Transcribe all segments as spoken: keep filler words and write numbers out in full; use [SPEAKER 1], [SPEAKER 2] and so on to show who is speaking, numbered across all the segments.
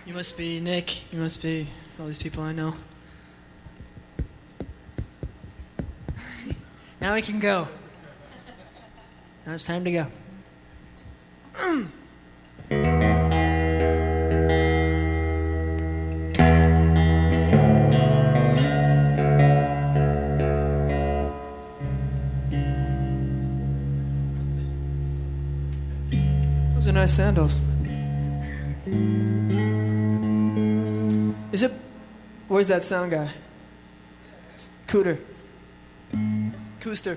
[SPEAKER 1] You must be Nick. You must be all these people I know. Now we can go. Now it's time to go. Those are nice sandals. Is it... Where's that sound guy? Cooter. Cooster.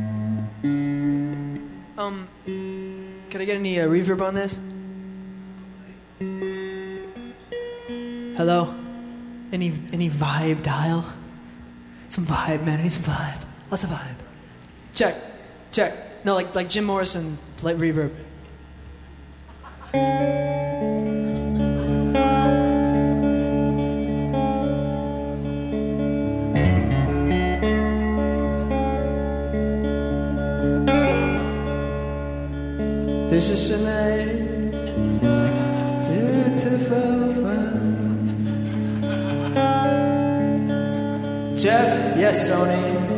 [SPEAKER 1] Um, can I get any uh, reverb on this? Hello? Any any vibe dial? Some vibe, man. I need some vibe. Lots of vibe. Check. Check. No, like like Jim Morrison, light reverb. This is Sinead, beautiful friend. Jeff, yes, Sony.